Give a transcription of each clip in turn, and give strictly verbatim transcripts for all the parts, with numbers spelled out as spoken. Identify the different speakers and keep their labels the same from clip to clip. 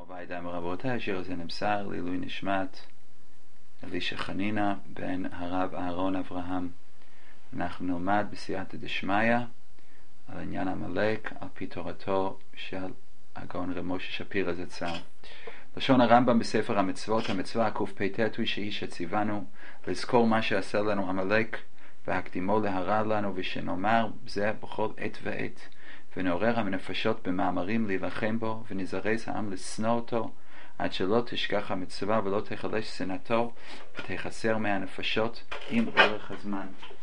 Speaker 1: רבותיי ורבותיי, השיר הזה נמסר לעילוי נשמת אלישע חנינה בן הרב אהרון אברהם. אנחנו נלמד בסייעתא דשמיא על עניין עמלק על פי תורתו של הגאון רב משה שפירא זצ"ל. לשון הרמב"ם בספר המצוות, המצווה הקפ"ט הוא שהיא שציוונו לזכור מה שעשה לנו עמלק והקדימו להרע לנו, ושנאמר זה בכל עת ועת, ונעורר הנפשות במאמרים להילחם בו, ונזרז העם לשנוא אותו, עד שלא תשכח המצווה ולא תחלש שנאתו, ותחסר מהנפשות עם אורך הזמן.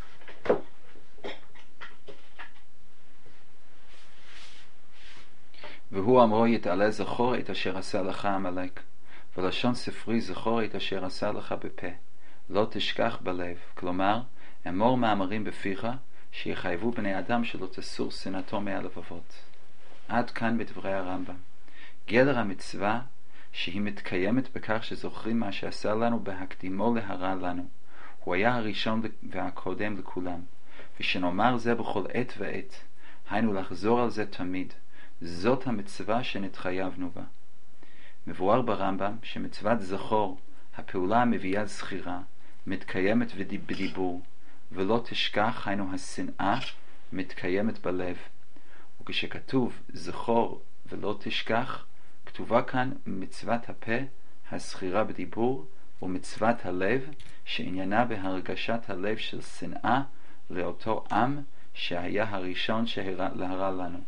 Speaker 1: והוא אמרו יתעלה זכור את אשר עשה לך עמלק, ולשון ספרי זכור את אשר עשה לך בפה, לא תשכח בלב. כלומר, אמור מאמרים בפיך שיחייבו בני אדם שלא תסור שנאתו מהלבבות. עד כאן בדברי הרמב"ם. גדר המצווה שהיא מתקיימת בכך שזוכרים מה שעשה לנו בהקדימו להרע לנו. הוא היה הראשון והקודם לכולם, ושנאמר זה בכל עת ועת, היינו לחזור על זה תמיד. זאת המצווה שנתחייבנו בה. מבואר ברמב"ם שמצוות זכור, הפעולה המביאה זכירה, מתקיימת בדיבור, ולא תשכח, היינו השנאה, מתקיימת בלב. וכשכתוב זכור ולא תשכח, כתובה כאן מצוות הפה, הזכירה בדיבור, ומצוות הלב, שעניינה בהרגשת הלב של שנאה לאותו עם שהיה הראשון להרע לנו.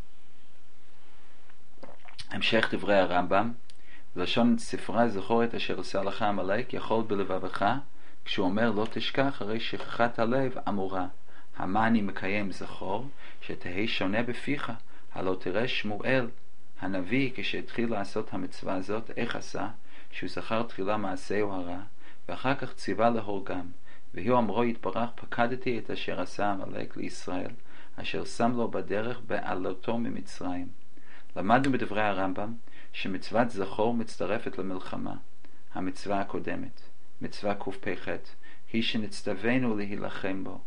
Speaker 1: המשך דברי הרמב"ם, לשון ספרה זכור את אשר עשה לך עמלק יכול בלבבך, כשהוא אומר לא תשכח, הרי שכחת הלב אמורה. המה אני מקיים זכור, שתהי שונה בפיך. הלא תראה שמואל הנביא כשהתחיל לעשות המצווה הזאת, איך עשה? שהוא זכר תחילה מעשהו הרע, ואחר כך ציווה להורגם. והוא אמרו יתברך, פקדתי את אשר עשה עמלק לישראל, אשר שם לו בדרך בעלותו ממצרים. למדנו בדברי הרמב"ם שמצוות זכור מצטרפת למלחמה, המצווה הקודמת, מצווה קפ"ח, היא שנצטווינו להילחם בו.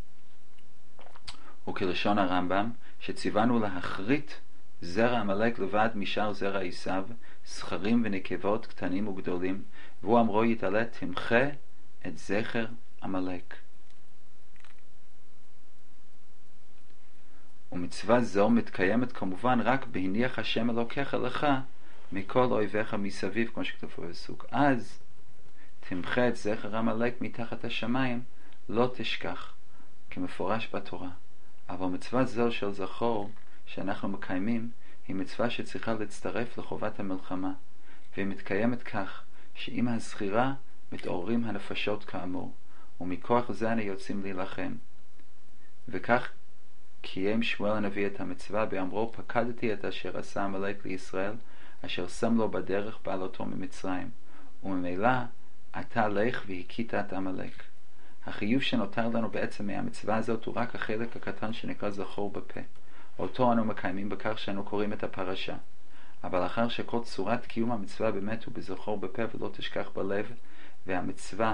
Speaker 1: וכלשון הרמב"ם שציוונו להחריט זרע עמלק לבד משאר זרע עשיו, זכרים ונקבות, קטנים וגדולים, והוא אמרו יתעלה תמחה את זכר עמלק. ומצווה זו מתקיימת כמובן רק בהניח השם אלוקיך לך מכל אויביך מסביב, כמו שכתוב בפסוק. אז תמחה את זכר עמלק מתחת השמיים, לא תשכח, כמפורש בתורה. אבל מצווה זו של זכור שאנחנו מקיימים היא מצווה שצריכה להצטרף לחובת המלחמה, והיא מתקיימת כך שעם הזכירה מתעוררים הנפשות כאמור, ומכוח זה אנו יוצאים להילחם. וכך קיים שמואל הנביא את המצווה באמרו פקדתי את אשר עשה עמלק לישראל, אשר שם לו בדרך בעלותו ממצרים, וממילא אתה לך והכית את עמלק. החיוב שנותר לנו בעצם מהמצווה הזאת הוא רק החלק הקטן שנקרא זכור בפה. אותו אנו מקיימים בכך שאנו קוראים את הפרשה. אבל אחר שכל צורת קיום המצווה באמת הוא בזכור בפה ולא תשכח בלב, והמצווה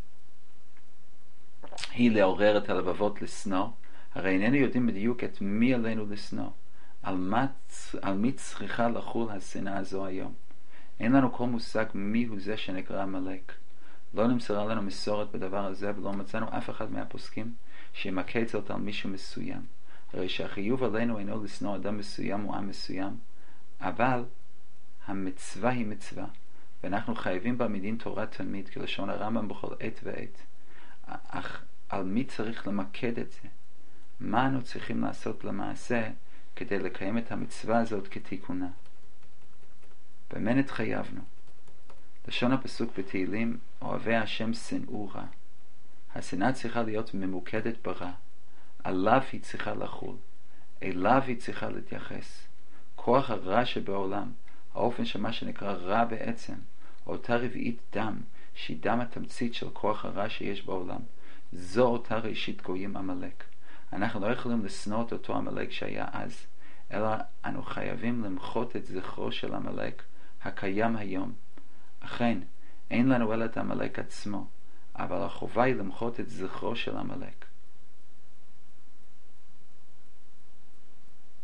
Speaker 1: היא לעורר את הלבבות לשנוא, הרי איננו יודעים בדיוק את מי עלינו לשנוא. על, מה, על מי צריכה לחול השנאה הזו היום? אין לנו כל מושג מי הוא זה שנקרא עמלק. לא נמסרה לנו מסורת בדבר הזה, ולא מצאנו אף אחד מהפוסקים שימקד זאת על מישהו מסוים. הרי שהחיוב עלינו אינו לשנוא אדם מסוים או עם מסוים, אבל המצווה היא מצווה, ואנחנו חייבים בה מדין תורת תלמיד, כלשון הרמב"ם בכל עת ועת. אך על מי צריך למקד את זה? מה אנו צריכים לעשות למעשה כדי לקיים את המצווה הזאת כתיקונה? במה נתחייבנו? לשון הפסוק בתהילים, אוהבי השם שנאו רע. השנאה צריכה להיות ממוקדת ברע, עליו היא צריכה לחול, אליו היא צריכה להתייחס. כוח הרע שבעולם, האופן שמה שנקרא רע בעצם, אותה רביעית דם, שהיא דם התמצית של כוח הרע שיש בעולם, זו אותה ראשית גויים עמלק. אנחנו לא יכולים לשנוא את אותו עמלק שהיה אז, אלא אנו חייבים למחות את זכרו של עמלק הקיים היום. אכן, אין לנו אלא את עמלק עצמו, אבל החובה היא למחות את זכרו של עמלק.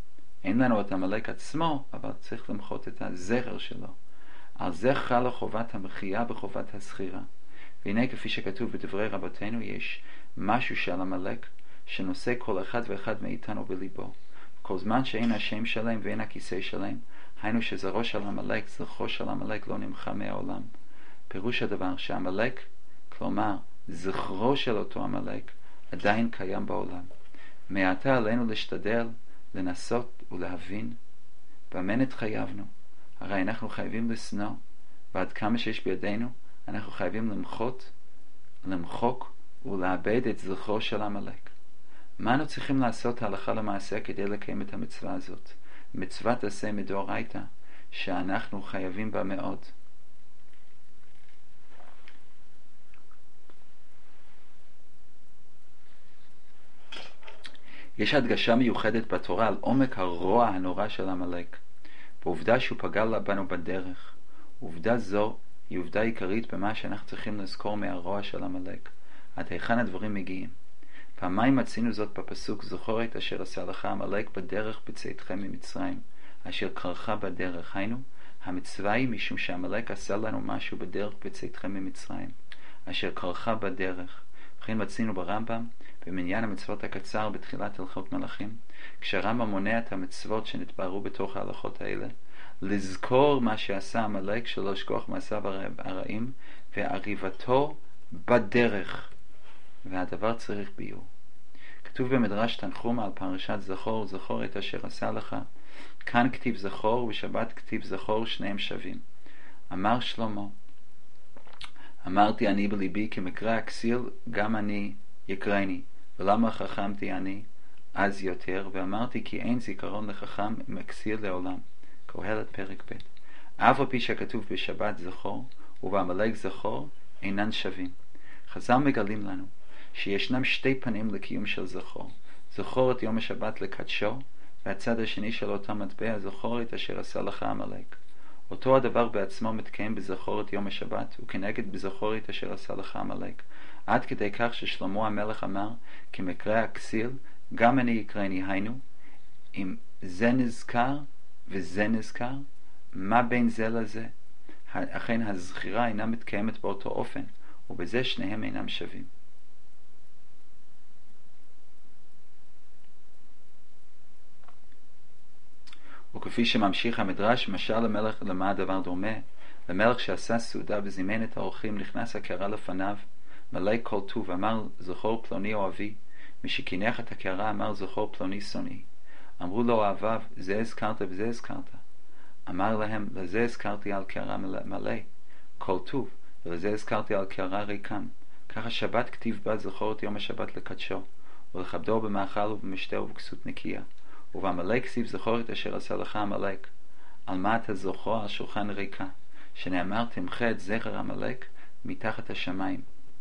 Speaker 1: אין לנו את עמלק עצמו, אבל צריך למחות את הזכר שלו. על זה חלה חובת המחיה וחובת הסחירה. והנה כפי שכתוב בדברי רבותינו, יש משהו של עמלק שנושא כל אחד ואחד מאיתנו בליבו. כל זמן שאין השם שלהם ואין הכיסא שלהם, היינו שזרעו של עמלק, זכרו של עמלק לא נמחה מהעולם. פירוש הדבר שעמלק, כלומר זכרו של אותו עמלק, עדיין קיים בעולם. מעתה עלינו להשתדל, לנסות ולהבין במה נתחייבנו. הרי אנחנו חייבים לשנוא, ועד כמה שיש בידינו אנחנו חייבים למחות, למחוק ולאבד את זכרו של עמלק. מה אנו צריכים לעשות הלכה למעשה כדי לקיים את המצווה הזאת? מצוות עשה מדאורייתא, שאנחנו חייבים בה מאוד. יש הדגשה מיוחדת בתורה על עומק הרוע הנורא של עמלק, בעובדה שהוא פגע בנו בדרך. עובדה זו היא עובדה עיקרית במה שאנחנו צריכים לזכור מהרוע של עמלק. עד היכן הדברים מגיעים. פעמיים מצינו זאת בפסוק, זכור את אשר עשה לך עמלק בדרך בצאתכם ממצרים, אשר קרך בדרך. היינו, המצווה היא משום שעמלק עשה לנו משהו בדרך בצאתכם ממצרים, אשר קרך בדרך. וכן מצינו ברמב"ם, במניין המצוות הקצר בתחילת הלכות מלאכים, כשהרמב"ם מונה את המצוות שנתבהרו בתוך ההלכות האלה, לזכור מה שעשה עמלק, שלא לשכוח מעשיו הרעים ועריבתו בדרך, והדבר צריך ביור. כתוב במדרש תנחום על פרשת זכור, זכור את אשר עשה לך. כאן כתיב זכור ושבת כתיב זכור, שניהם שווים. אמר שלמה, אמרתי אני בליבי כי מקרא הכסיל גם אני יקרני, ולמה חכמתי אני אז יותר, ואמרתי כי אין זיכרון לחכם מכסיל לעולם. קהלת פרק ב'. אף על פי שכתוב בשבת זכור ובעמלק זכור, אינן שווים. חז"ל מגלים לנו שישנם שתי פנים לקיום של זכור. זכור את יום השבת לקדשו, והצד השני של אותה מטבע, זכור את אשר עשה לך עמלק. אותו הדבר בעצמו מתקיים בזכור את יום השבת, וכנגד בזכור את אשר עשה לך עמלק. עד כדי כך ששלמה המלך אמר, כי מקרא הכסיל גם אני יקרני. היינו, אם זה נזכר וזה נזכר, מה בין זה לזה? אכן הזכירה אינה מתקיימת באותו אופן, ובזה שניהם אינם שווים. וכפי שממשיך המדרש, משל למלך, למה הדבר דומה? למלך שעשה סעודה וזימן את האורחים, נכנס הקערה לפניו, מלא כל טוב, אמר זכור פלוני אוהבי, משכינך את הקערה אמר זכור פלוני שונאי. אמרו לו אוהביו, זה הזכרת וזה הזכרת. אמר להם, לזה הזכרתי על קערה מלא כל טוב, ולזה הזכרתי על קערה ריקם. ככה שבת כתיב בה זכור את יום השבת לקדשו, ולכבדו במאכל ובמשתה ובכסות נקייה. ובעמלק כתיב זכור את אשר עשה לך עמלק. על מה אתה זוכר? על שולחן ריקה, שנאמר תמחה את זכר עמלק מתחת השמיים.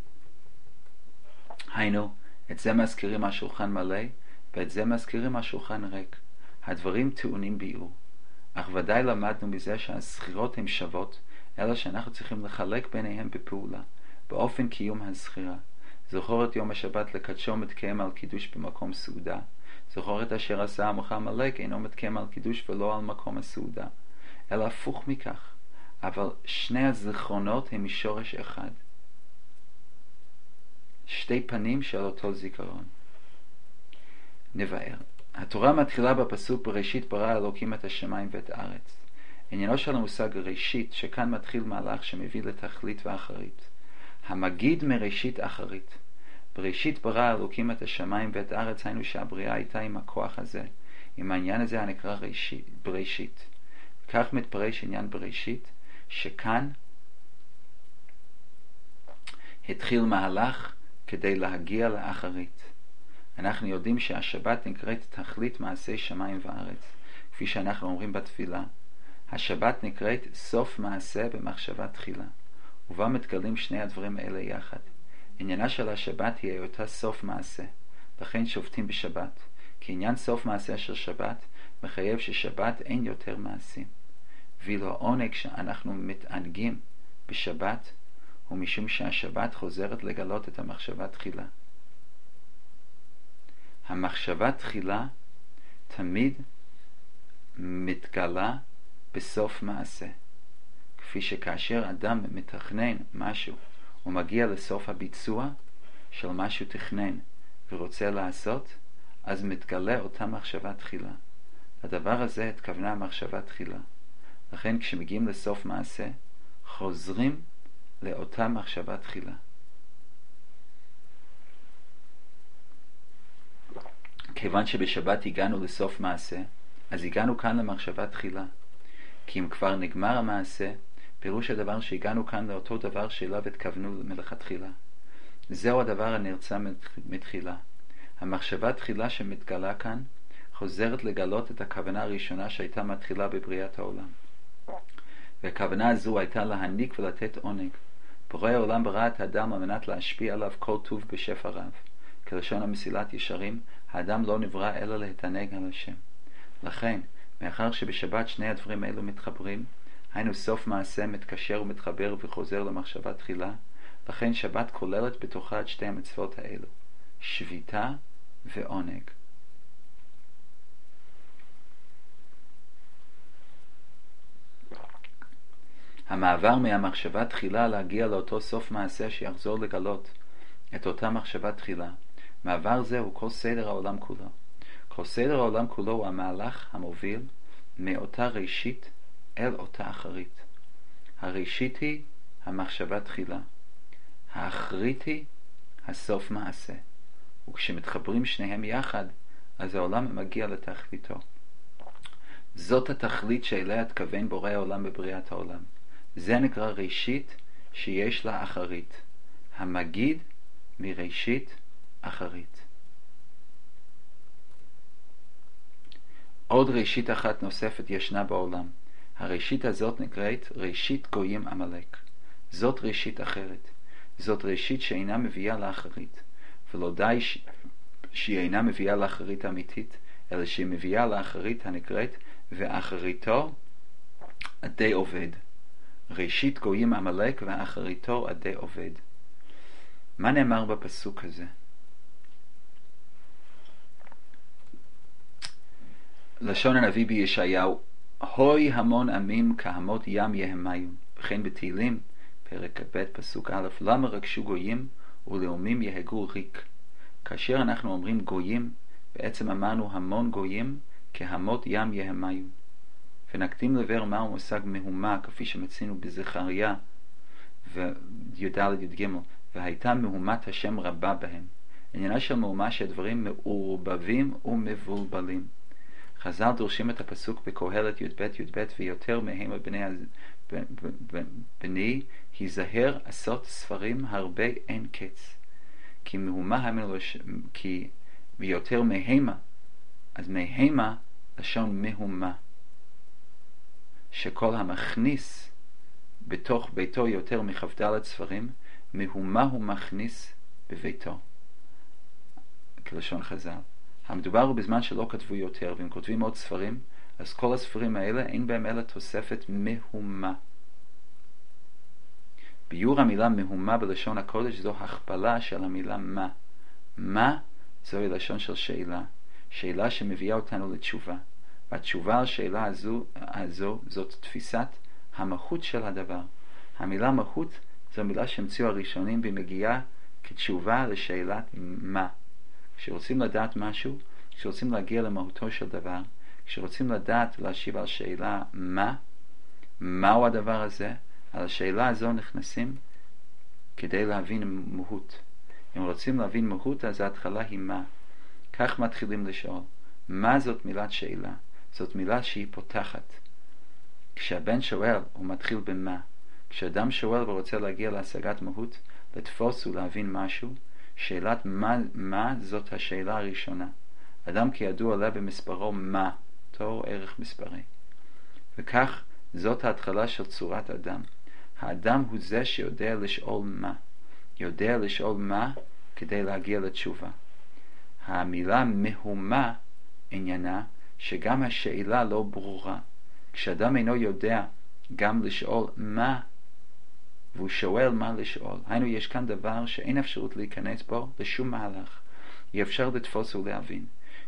Speaker 1: היינו, את זה מזכירים על שולחן מלא, ואת זה מזכירים על שולחן ריק. הדברים טעונים ביאור. אך ודאי למדנו מזה שהזכירות הן שוות, אלא שאנחנו צריכים לחלק ביניהם בפעולה, באופן קיום הזכירה. זכור את יום השבת לקדשו מתקיים על קידוש במקום סעודה. זכור את אשר עשה עמך עמלק אינו מתקיים על קידוש ולא על מקום הסעודה, אלא הפוך מכך. אבל שני הזיכרונות הם משורש אחד, שתי פנים של אותו זיכרון. נבאר. התורה מתחילה בפסוק בראשית ברא אלוקים את השמיים ואת הארץ. עניינו של המושג ראשית, שכאן מתחיל מהלך שמביא לתכלית ואחרית. המגיד מראשית אחרית. בראשית ברא אלוקים את השמיים ואת הארץ, היינו שהבריאה הייתה עם הכוח הזה, עם העניין הזה הנקרא ראשית, בראשית. כך מתפרש עניין בראשית, שכאן התחיל מהלך כדי להגיע לאחרית. אנחנו יודעים שהשבת נקראת תכלית מעשי שמיים וארץ, כפי שאנחנו אומרים בתפילה. השבת נקראת סוף מעשה במחשבה תחילה, ובה מתגלים שני הדברים האלה יחד. עניינה של השבת היא היותה סוף מעשה, לכן שובתים בשבת, כי עניין סוף מעשה של שבת מחייב ששבת אין יותר מעשים. ואילו העונג שאנחנו מתענגים בשבת הוא משום שהשבת חוזרת לגלות את המחשבה תחילה. המחשבה תחילה תמיד מתגלה בסוף מעשה. כפי שכאשר אדם מתכנן משהו, הוא מגיע לסוף הביצוע של משהו תכנן ורוצה לעשות, אז מתגלה אותה מחשבה תחילה. הדבר הזה התכוונה מחשבה תחילה. לכן כשמגיעים לסוף מעשה, חוזרים לאותה מחשבה תחילה. כיוון שבשבת הגענו לסוף מעשה, אז הגענו כאן למחשבה תחילה. כי אם כבר נגמר המעשה, פירוש הדבר שהגענו כאן לאותו דבר שאליו התכוונו מלכתחילה. זהו הדבר הנרצה מתחילה. המחשבה תחילה שמתגלה כאן חוזרת לגלות את הכוונה הראשונה שהייתה מתחילה בבריאת העולם. והכוונה הזו הייתה להעניק ולתת עונג. בורא העולם ברא את האדם על מנת להשפיע עליו כל טוב בשפע רב. כלשון המסילת ישרים, האדם לא נברא אלא להתענג על השם. לכן, מאחר שבשבת שני הדברים האלו מתחברים, היינו סוף מעשה מתקשר ומתחבר וחוזר למחשבה תחילה, לכן שבת כוללת בתוכה את שתי המצוות האלו, שביתה ועונג. המעבר מהמחשבה תחילה להגיע לאותו סוף מעשה שיחזור לגלות את אותה מחשבה תחילה, מעבר זה הוא כל סדר העולם כולו. כל סדר העולם כולו הוא המהלך המוביל מאותה ראשית אל אותה אחרית. הראשית היא המחשבה תחילה, האחרית היא הסוף מעשה, וכשמתחברים שניהם יחד, אז העולם מגיע לתכליתו. זאת התכלית שאליה התכוון בורא העולם בבריאת העולם. זה נקרא ראשית שיש לה אחרית, המגיד מראשית אחרית. עוד ראשית אחת נוספת ישנה בעולם. הראשית הזאת נקראת ראשית גויים עמלק. זאת ראשית אחרת. זאת ראשית שאינה מביאה לאחרית. ולא די ש... שהיא אינה מביאה לאחרית אמיתית, אלא שהיא מביאה לאחרית הנקראת ואחריתו עדי עובד. ראשית גויים עמלק ואחריתו עדי עובד. מה נאמר בפסוק הזה? לשון הנביא בישעיהו, הוי המון עמים כהמות ים יהמיו. וכן בתהילים, פרק ב' פסוק א', למה רגשו גויים ולאומים יהגו ריק. כאשר אנחנו אומרים גויים, בעצם אמרנו המון גויים כהמות ים יהמיו. ונקדים לבר מהו מושג מהומה, כפי שמצינו בזכריה וי"ד י"ג, והייתה מהומת השם רבה בהם. עניינה של מהומה שהדברים מעורבבים ומבולבלים. חז"ל דורשים את הפסוק בקהלת י"ב י"ב, ויותר מהם בני, בני היזהר עשות ספרים הרבה אין קץ. כי מהומה המלוש... כי ויותר מהמה, אז מהמה לשון מהומה, שכל המכניס בתוך ביתו יותר מכ"ד ספרים, מהומה הוא מכניס בביתו, כלשון חז"ל. המדובר הוא בזמן שלא כתבו יותר, והם כותבים עוד ספרים, אז כל הספרים האלה אין בהם אלא תוספת מהומה. ביור המילה מהומה בלשון הקודש זו הכפלה של המילה מה. מה זוהי לשון של שאלה, שאלה שמביאה אותנו לתשובה. והתשובה על שאלה הזו, הזו זאת תפיסת המהות של הדבר. המילה מהות זו מילה שהמציאו הראשונים והיא מגיעה כתשובה לשאלת מה. כשרוצים לדעת משהו, כשרוצים להגיע למהותו של דבר, כשרוצים לדעת להשיב על שאלה מה, מהו הדבר הזה, על השאלה הזו נכנסים כדי להבין מהות. אם רוצים להבין מהות, אז ההתחלה היא מה. כך מתחילים לשאול. מה זאת מילת שאלה? זאת מילה שהיא פותחת. כשהבן שואל, הוא מתחיל במה. כשאדם שואל ורוצה להגיע להשגת מהות, לתפוס ולהבין משהו, שאלת מה, מה זאת השאלה הראשונה. אדם כידוע עולה במספרו מה, תור ערך מספרי. וכך זאת ההתחלה של צורת אדם. האדם הוא זה שיודע לשאול מה. יודע לשאול מה כדי להגיע לתשובה. המילה מהומה עניינה שגם השאלה לא ברורה. כשאדם אינו יודע גם לשאול מה, והוא שואל מה לשאול. היינו, יש כאן דבר שאין אפשרות להיכנס בו לשום מהלך. אי אפשר לתפוס ולהבין.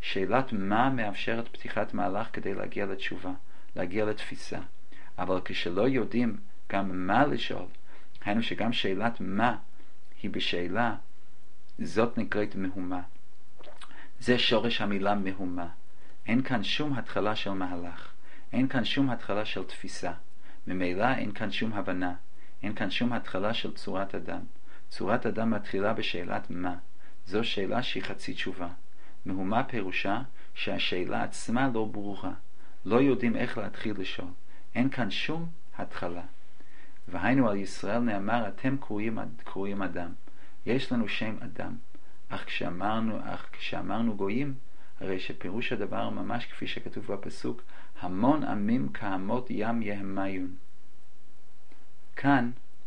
Speaker 1: שאלת מה מאפשרת פתיחת מהלך כדי להגיע לתשובה, להגיע לתפיסה. אבל כשלא יודעים גם מה לשאול, היינו שגם שאלת מה היא בשאלה, זאת נקראת מהומה. זה שורש המילה מהומה. אין כאן שום התחלה של מהלך, אין כאן שום התחלה של תפיסה, ממילא אין כאן שום הבנה, אין כאן שום התחלה של צורת אדם. צורת אדם מתחילה בשאלת מה. זו שאלה שהיא חצי תשובה. מהומה פירושה שהשאלה עצמה לא ברורה, לא יודעים איך להתחיל לשאול, אין כאן שום התחלה. והיינו על ישראל נאמר, אתם קרויים, קרויים אדם. יש לנו שם אדם, אך כשאמרנו, אך כשאמרנו גויים, הרי שפירוש הדבר ממש כפי שכתוב בפסוק, המון עמים כהמות ים יהמיון. כאן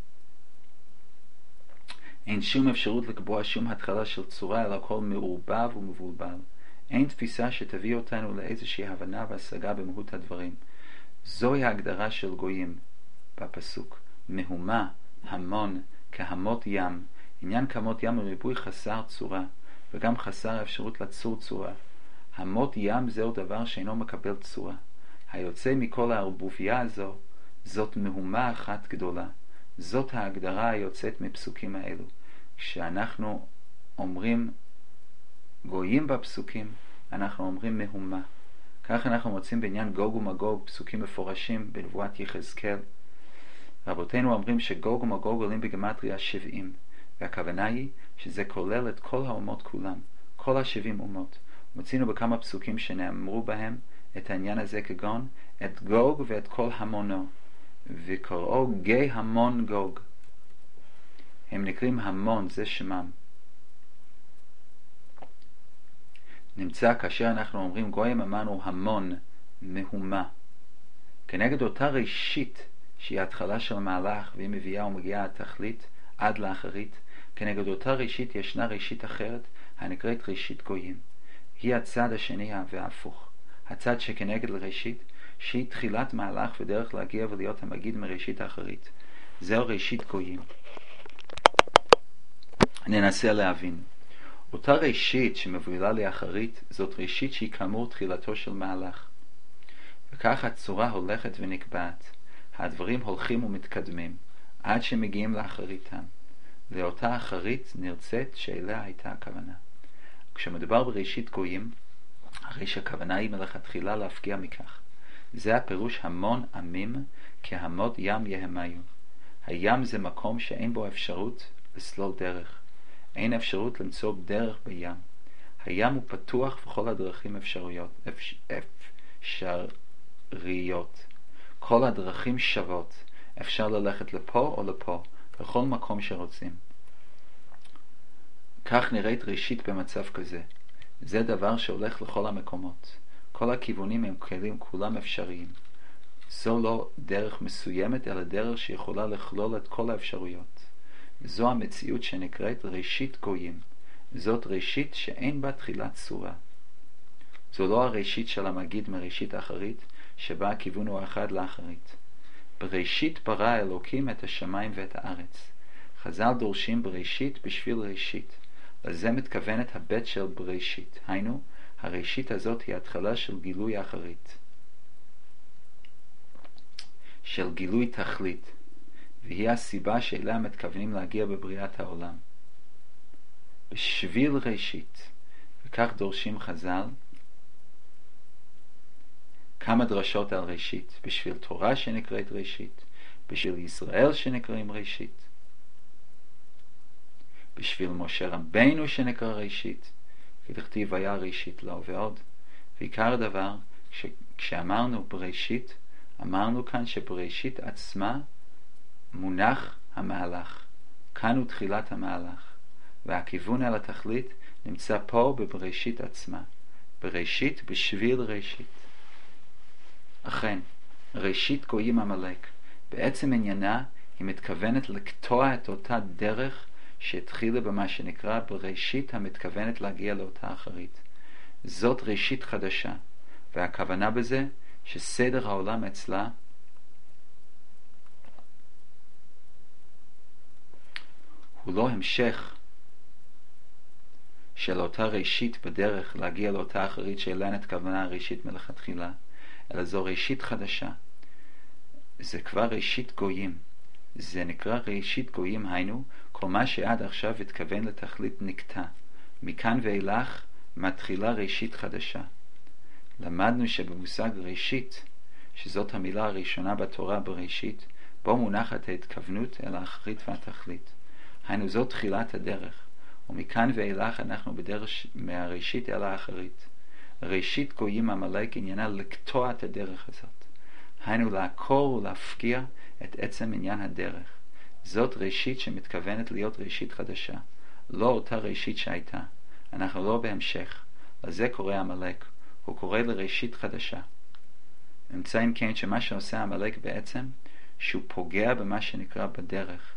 Speaker 1: אין שום אפשרות לקבוע שום התחלה של צורה, אלא הכל מעורבב ומבולבל. אין תפיסה שתביא אותנו לאיזושהי הבנה והשגה במהות הדברים. זוהי ההגדרה של גויים בפסוק. מהומה, המון, כהמות ים. עניין כהמות ים וריבוי חסר צורה, וגם חסר אפשרות לצור צורה. המות ים זהו דבר שאינו מקבל צורה. היוצא מכל הערבוביה הזו, זאת מהומה אחת גדולה. זאת ההגדרה היוצאת מפסוקים האלו. כשאנחנו אומרים גויים בפסוקים, אנחנו אומרים מהומה. כך אנחנו מוצאים בעניין גוג ומגוג פסוקים מפורשים בנבואת יחזקאל. רבותינו אומרים שגוג ומגוג עולים בגמטריה שבעים, והכוונה היא שזה כולל את כל האומות כולם, כל השבעים אומות. מוצאינו בכמה פסוקים שנאמרו בהם את העניין הזה כגון את גוג ואת כל המונו, וקוראו גי המון גוג. הם נקראים המון, זה שמם. נמצא כאשר אנחנו אומרים גויים, אמרנו המון, מהומה. כנגד אותה ראשית שהיא התחלה של מהלך והיא מביאה ומגיעה התכלית עד לאחרית, כנגד אותה ראשית ישנה ראשית אחרת הנקראת ראשית גויים. היא הצד השני וההפוך, הצד שכנגד לראשית, שהיא תחילת מהלך ודרך להגיע ולהיות המגיד מראשית האחרית. זהו ראשית גויים. ננסה להבין. אותה ראשית שמובילה לאחרית, זאת ראשית שהיא כאמור תחילתו של מהלך. וכך הצורה הולכת ונקבעת. הדברים הולכים ומתקדמים, עד שמגיעים לאחריתם. לאותה אחרית נרצית שאליה הייתה הכוונה. כשמדובר בראשית גויים, הרי שהכוונה היא מלכתחילה להפקיע מכך. זה הפירוש המון עמים כהמות ים יהמיון. הים זה מקום שאין בו אפשרות לסלול דרך. אין אפשרות למצוא דרך בים. הים הוא פתוח וכל הדרכים אפשרויות, אפשריות. כל הדרכים שוות. אפשר ללכת לפה או לפה, בכל מקום שרוצים. כך נראית ראשית במצב כזה. זה דבר שהולך לכל המקומות. כל הכיוונים הם כלים כולם אפשריים. זו לא דרך מסוימת, אלא דרך שיכולה לכלול את כל האפשרויות. זו המציאות שנקראת ראשית גויים. זאת ראשית שאין בה תחילת צורה. זו לא הראשית של המגיד מראשית האחרית, שבה הכיוון הוא אחד לאחרית. בראשית ברא אלוקים את השמיים ואת הארץ. חז"ל דורשים בראשית בשביל ראשית. לזה מתכוונת הבית של בראשית. היינו, הראשית הזאת היא התחלה של גילוי האחרית. של גילוי תכלית. והיא הסיבה שאליה מתכוונים להגיע בבריאת העולם. בשביל ראשית. וכך דורשים חז"ל כמה דרשות על ראשית. בשביל תורה שנקראת ראשית. בשביל ישראל שנקראים ראשית. בשביל משה רבנו שנקרא ראשית. כדכתיב היה ראשית לו ועוד. ועיקר הדבר, כש, כשאמרנו בראשית, אמרנו כאן שבראשית עצמה מונח המהלך. כאן הוא תחילת המהלך. והכיוון אל התכלית נמצא פה בבראשית עצמה. בראשית בשביל ראשית. אכן, ראשית גויים עמלק. בעצם עניינה היא מתכוונת לקטוע את אותה דרך שהתחילה במה שנקרא בראשית המתכוונת להגיע לאותה אחרית. זאת ראשית חדשה, והכוונה בזה שסדר העולם אצלה הוא לא המשך של אותה ראשית בדרך להגיע לאותה אחרית שאליה נתכוונה הראשית מלכתחילה, אלא זו ראשית חדשה. זה כבר ראשית גויים. זה נקרא ראשית גויים, היינו, כל מה שעד עכשיו התכוון לתכלית נקטע. מכאן ואילך מתחילה ראשית חדשה. למדנו שבמושג ראשית, שזאת המילה הראשונה בתורה בראשית, בו מונחת ההתכוונות אל האחרית והתכלית. היינו זאת תחילת הדרך, ומכאן ואילך אנחנו בדרך מהראשית אל האחרית. ראשית גויים עמלק עניינה לקטוע את הדרך הזאת. היינו לעקור ולהפקיע את עצם עניין הדרך. זאת ראשית שמתכוונת להיות ראשית חדשה, לא אותה ראשית שהייתה. אנחנו לא בהמשך. לזה קורא עמלק. הוא קורא לראשית חדשה. נמצא אם כן שמה שעושה עמלק בעצם, שהוא פוגע במה שנקרא בדרך.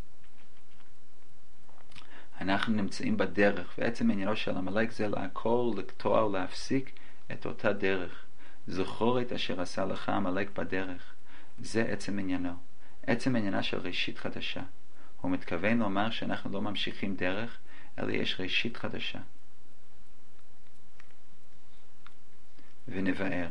Speaker 1: אנחנו נמצאים בדרך, ועצם עניינו של עמלק זה לעקור, לקטוע ולהפסיק את אותה דרך. זכור את אשר עשה לך עמלק בדרך. זה עצם עניינו. עצם עניינה של ראשית חדשה. הוא מתכוון לומר שאנחנו לא ממשיכים דרך, אלא יש ראשית חדשה. ונבאר.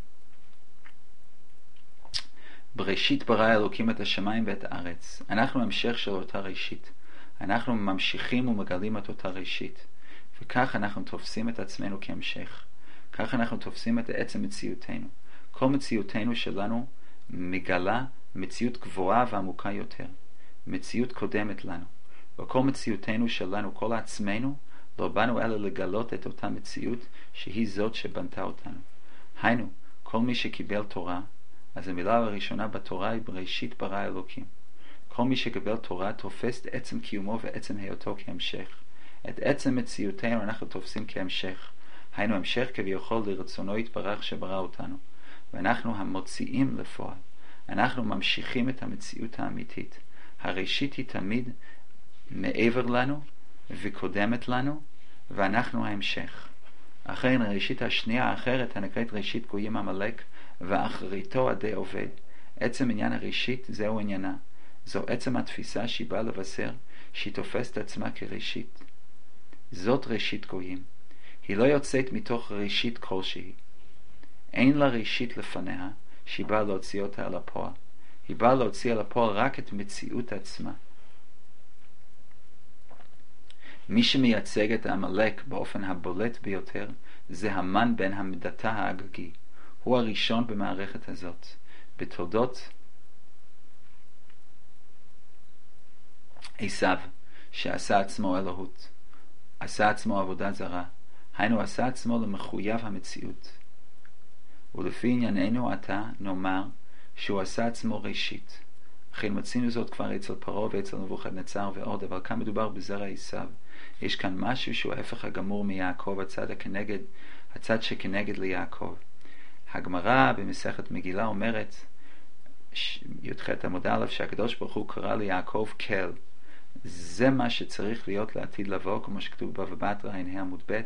Speaker 1: בראשית ברא אלוקים את השמיים ואת הארץ. אנחנו המשך של אותה ראשית. אנחנו ממשיכים ומגלים את אותה ראשית. וכך אנחנו תופסים את עצמנו כהמשך. כך אנחנו תופסים את עצם מציאותנו. כל מציאותנו שלנו מגלה מציאות גבוהה ועמוקה יותר. מציאות קודמת לנו. וכל מציאותנו שלנו, כל עצמנו, לא באנו אלא לגלות את אותה מציאות שהיא זאת שבנתה אותנו. היינו, כל מי שקיבל תורה, אז המילה הראשונה בתורה היא בראשית ברא אלוקים. כל מי שקיבל תורה תופס את עצם קיומו ועצם היותו כהמשך. את עצם מציאותנו אנחנו תופסים כהמשך. היינו המשך כביכול לרצונו יתברך שברא אותנו. ואנחנו המוציאים לפועל. אנחנו ממשיכים את המציאות האמיתית. הראשית היא תמיד מעבר לנו וקודמת לנו, ואנחנו ההמשך. אחרי הראשית השנייה האחרת הנקראת ראשית גויים עמלק, ואחריתו עדי עובד. עצם עניין הראשית זהו עניינה. זו עצם התפיסה שהיא באה לבשר שהיא תופסת עצמה כראשית. זאת ראשית גויים. היא לא יוצאת מתוך ראשית כלשהי. אין לה ראשית לפניה שהיא באה להוציא אותה על הפועל. היא באה להוציא על הפועל רק את מציאות עצמה. מי שמייצג את עמלק באופן הבולט ביותר זה המן בן המדתה האגגי. הוא הראשון במערכת הזאת. בתולדות עשיו, שעשה עצמו אלוהות, עשה עצמו עבודה זרה, היינו עשה עצמו למחויב המציאות. ולפי ענייננו עתה נאמר שהוא עשה עצמו ראשית. לכן מצינו זאת כבר אצל פרעה ואצל נבוכדנצר ועוד, אבל כאן מדובר בזרע עשיו. יש כאן משהו שהוא ההפך הגמור מיעקב, הצד הכנגד, הצד שכנגד ליעקב. הגמרא במסכת מגילה אומרת, י"ח עמוד א', שהקדוש ברוך הוא קרא ליעקב כל. זה מה שצריך להיות לעתיד לבוא, כמו שכתוב בבא בתרא ע"ה עמוד ב'.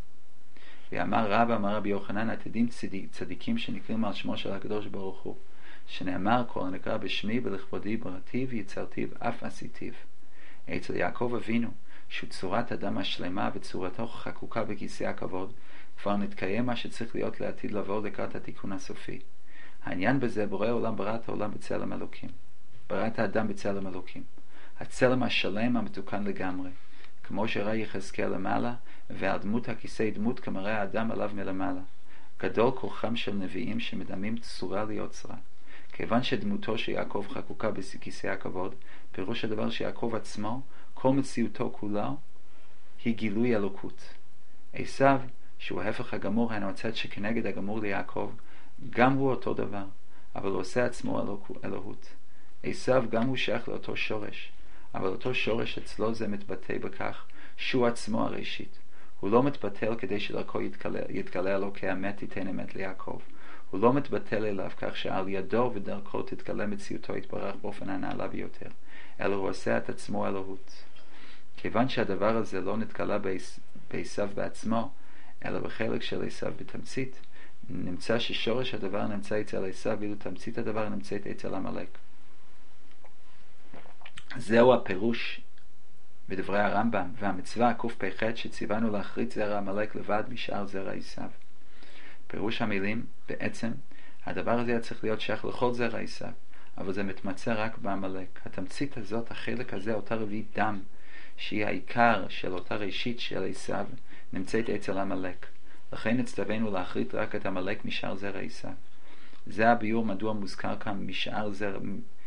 Speaker 1: ואמר רבא, אמר רבי יוחנן, עתידים צדיק, צדיקים שנקראים על שמו של הקדוש ברוך הוא, שנאמר כל הנקרא בשמי ולכבודי בראתיו יצרתיו אף עשיתיו. אצל יעקב אבינו, שהוא צורת אדם השלמה וצורתו חקוקה בכיסא הכבוד, כבר נתקיים מה שצריך להיות לעתיד לבוא לקראת התיקון הסופי. העניין בזה, בורא עולם ברא את העולם בצלם אלוקים. ברא את האדם בצלם אלוקים. הצלם השלם המתוקן לגמרי. כמו שראה יחזקאל למעלה, ועל דמות הכיסא דמות כמראה האדם עליו מלמעלה. גדול כוחם של נביאים שמדמים צורה ליוצרה. כיוון שדמותו של יעקב חקוקה בכיסא הכבוד, פירוש הדבר שיעקב עצמו, כל מציאותו כולה, היא גילוי אלוקות. עשיו, שהוא ההפך הגמור, היינו הצד שכנגד הגמור ליעקב, גם הוא אותו דבר, אבל הוא עושה עצמו אלוהות. עשיו גם הוא שייך לאותו שורש, אבל אותו שורש אצלו זה מתבטא בכך שהוא עצמו הראשית. הוא לא מתבטל כדי שדרכו יתגלה, יתגלה אלוקי האמת ייתן אמת ליעקב. הוא לא מתבטל אליו כך שעל ידו ודרכו תתגלה מציאותו יתברך באופן הנעלה ביותר, אלא הוא עושה את עצמו אלוהות. כיוון שהדבר הזה לא נתגלה בעשיו בעצמו, אלא בחלק של עשיו בתמצית, נמצא ששורש הדבר נמצא אצל עשיו, ואילו תמצית הדבר נמצאת אצל עמלק. זהו הפירוש בדברי הרמב"ם, והמצווה קפ"ח שציוונו להחריץ זרע עמלק לבד משאר זרע עשיו. פירוש המילים, בעצם, הדבר הזה היה צריך להיות שייך לכל זרע עשיו, אבל זה מתמצא רק בעמלק. התמצית הזאת, החלק הזה, אותה רביעית דם, שהיא העיקר של אותה ראשית של עשיו, נמצאת אצל עמלק. לכן הצטווינו להחריט רק את עמלק משאר זרע עשיו. זה הביור מדוע מוזכר כאן משאר זרע,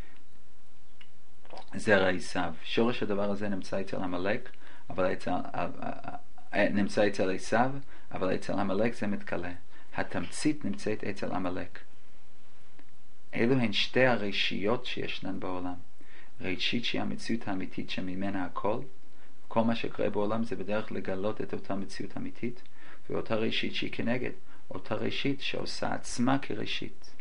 Speaker 1: זרע עשיו. שורש הדבר הזה נמצא אצל עמלק, אבל אצל, נמצא אצל עשיו, אבל אצל עמלק זה מתקלה. התמצית נמצאת אצל עמלק. אלו הן שתי הראשיות שישנן בעולם. ראשית שהיא המציאות האמיתית שממנה הכל, כל מה שקורה בעולם זה בדרך לגלות את אותה מציאות אמיתית, ואותה ראשית שהיא כנגד, אותה ראשית שעושה עצמה כראשית.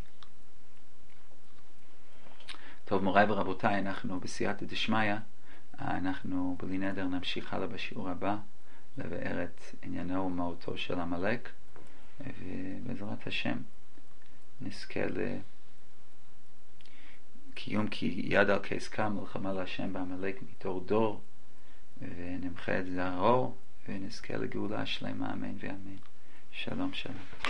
Speaker 1: טוב, מוריי ורבותיי, אנחנו בסייעתא דשמיא, אנחנו בלי נדר נמשיך הלאה בשיעור הבא, לבאר את עניינו ומהותו של עמלק, ובעזרת השם נזכה לקיום כי יד על כעסקה מלחמה להשם בעמלק מתור דור, ונמחה את זרעו ונזכה לגאולה שלמה, אמן ואמן. שלום שלום.